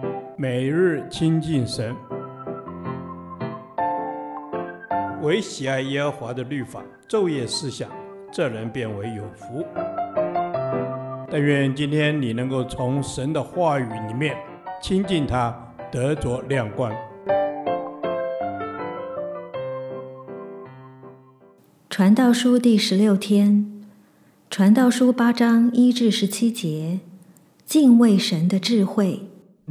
每日亲近神，唯喜爱耶和华的律法，昼夜思想，这人变为有福。但愿今天你能够从神的话语里面亲近他，得着亮光。 传道书第16天，传道书8章1至17节，敬畏神的智慧。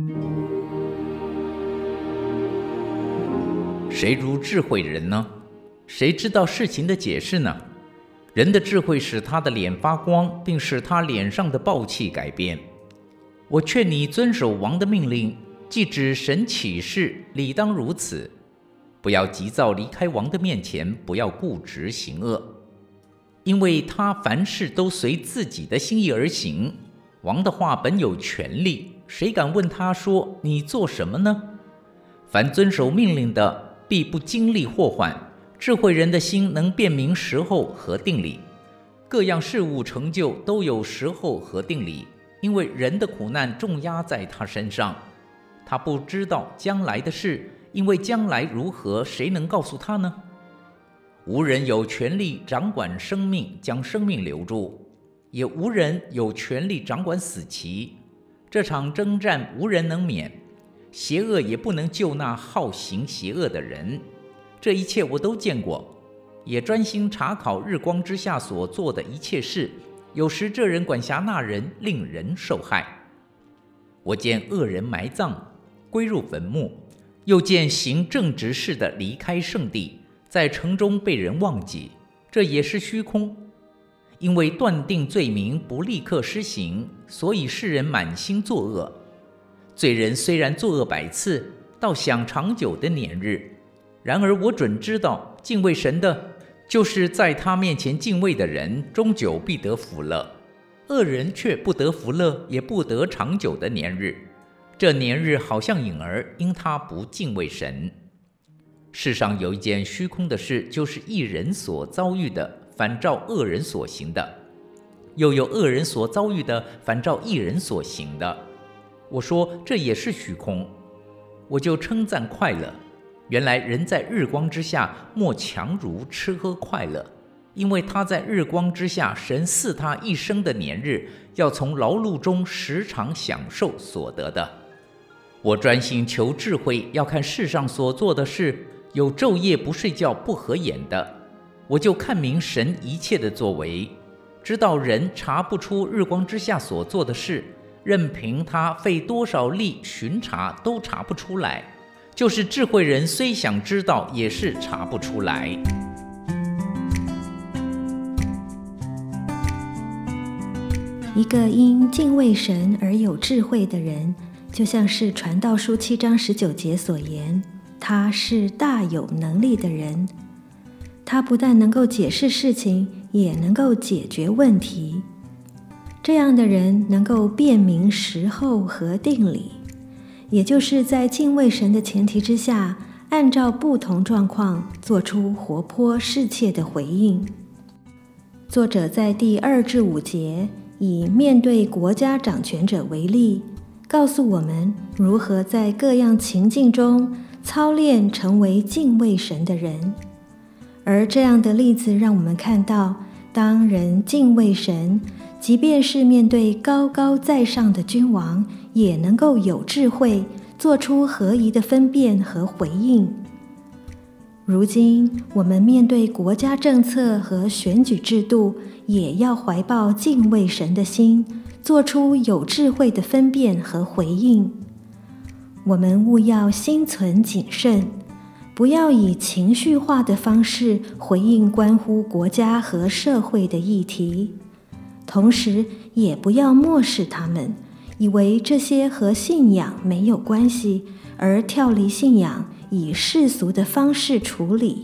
谁如智慧人呢？谁知道事情的解释呢？人的智慧使他的脸发光，并使他脸上的暴气改变。我劝你遵守王的命令，既指神启示，理当如此。不要急躁离开王的面前，不要固执行恶，因为他凡事都随自己的心意而行。王的话本有权力，谁敢问他说：“你做什么呢？”凡遵守命令的，必不经历祸患。智慧人的心能辨明时候和定理，各样事物成就都有时候和定理，因为人的苦难重压在他身上。他不知道将来的事，因为将来如何，谁能告诉他呢？无人有权力掌管生命，将生命留住，也无人有权力掌管死期。这场征战无人能免，邪恶也不能救那好行邪恶的人。这一切我都见过，也专心查考日光之下所做的一切事。有时这人管辖那人，令人受害。我见恶人埋葬，归入坟墓，又见行正直事的离开圣地，在城中被人忘记，这也是虚空。因为断定罪名不立刻施行，所以世人满心作恶。罪人虽然作恶100次，倒享长久的年日。然而我准知道，敬畏神的，就是在他面前敬畏的人，终久必得福乐。恶人却不得福乐，也不得长久的年日。这年日好像影儿，因他不敬畏神。世上有一件虚空的事，就是义人所遭遇的，反照恶人所行的；又有恶人所遭遇的，反照义人所行的。我说这也是虚空，我就称赞快乐。原来人在日光之下，莫强如吃喝快乐，因为他在日光之下，神赐他一生的年日，要从劳碌中时常享受所得的。我专心求智慧，要看世上所做的事，有昼夜不睡觉不合眼的，我就看明神一切的作为，知道人查不出日光之下所做的事，任凭他费多少力巡查，都查不出来。就是智慧人虽想知道，也是查不出来。 一个因敬畏神而有智慧的人，就像是传道书7章19节所言，他是大有能力的人。他不但能够解释事情，也能够解决问题。这样的人能够辨明时候和定理，也就是在敬畏神的前提之下，按照不同状况做出活泼适切的回应。作者在第2至5节以面对国家掌权者为例，告诉我们如何在各样情境中操练成为敬畏神的人。而这样的例子让我们看到，当人敬畏神，即便是面对高高在上的君王，也能够有智慧，做出合宜的分辨和回应。如今我们面对国家政策和选举制度，也要怀抱敬畏神的心，做出有智慧的分辨和回应。我们务要心存谨慎，不要以情绪化的方式回应关乎国家和社会的议题，同时也不要漠视他们，以为这些和信仰没有关系，而跳离信仰，以世俗的方式处理。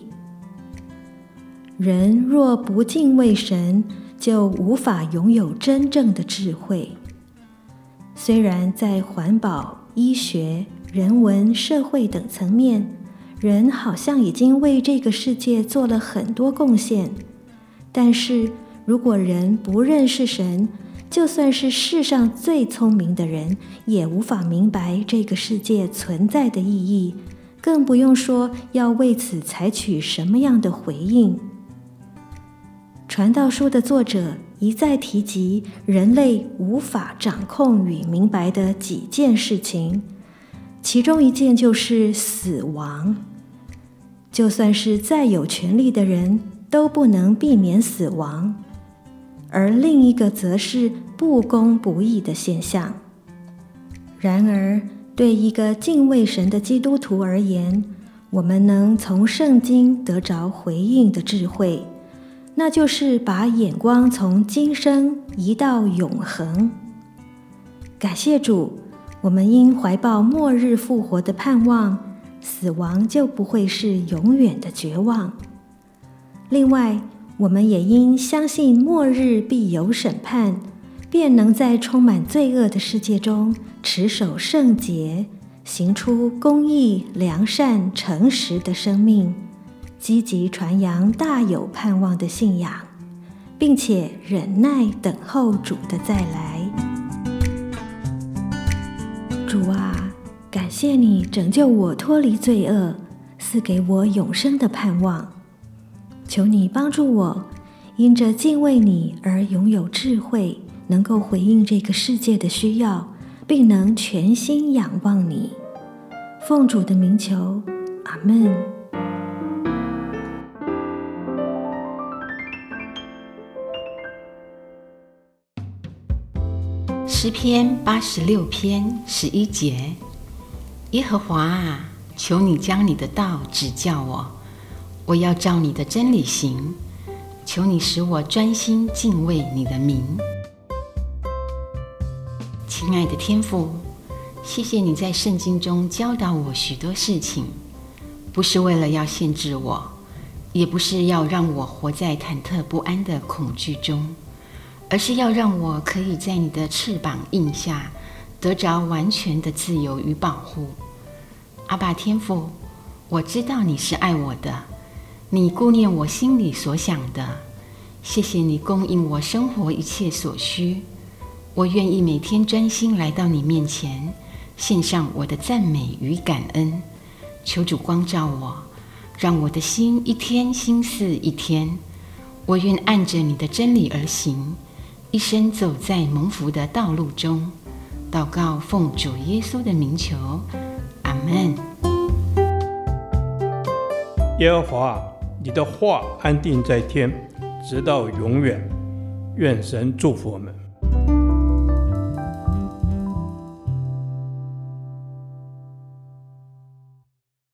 人若不敬畏神，就无法拥有真正的智慧。虽然在环保、医学、人文、社会等层面，人好像已经为这个世界做了很多贡献，但是如果人不认识神， 就算是世上最聪明的人，也无法明白这个世界存在的意义，更不用说要为此采取什么样的回应。传道书的作者一再提及人类无法掌控与明白的几件事情，其中一件就是死亡。就算是再有权力的人，都不能避免死亡。而另一个则是不公不义的现象。然而，对一个敬畏神的基督徒而言，我们能从圣经得着回应的智慧，那就是把眼光从今生移到永恒。感谢主，我们因怀抱末日复活的盼望，死亡就不会是永远的绝望。另外，我们也因相信末日必有审判，便能在充满罪恶的世界中持守圣洁，行出公义、良善、诚实的生命，积极传扬大有盼望的信仰，并且忍耐等候主的再来。主啊，感谢你拯救我脱离罪恶，赐给我永生的盼望。求你帮助我，因着敬畏你而拥有智慧，能够回应这个世界的需要，并能全心仰望你。奉主的名求，阿们。 诗篇86篇11节，耶和华啊，求你将你的道指教我，我要照你的真理行，求你使我专心敬畏你的名。亲爱的天父，谢谢你在圣经中教导我许多事情，不是为了要限制我，也不是要让我活在忐忑不安的恐惧中，而是要让我可以在你的翅膀荫下得着完全的自由与保护。阿爸天父，我知道你是爱我的，你顾念我心里所想的，谢谢你供应我生活一切所需。我愿意每天专心来到你面前，献上我的赞美与感恩。求主光照我，让我的心一天心似一天。我愿按着你的真理而行，一生走在蒙福的道路中。祷告奉主耶稣的名求，阿们。 耶和华，你的话安定在天，直到永远。愿神祝福我们。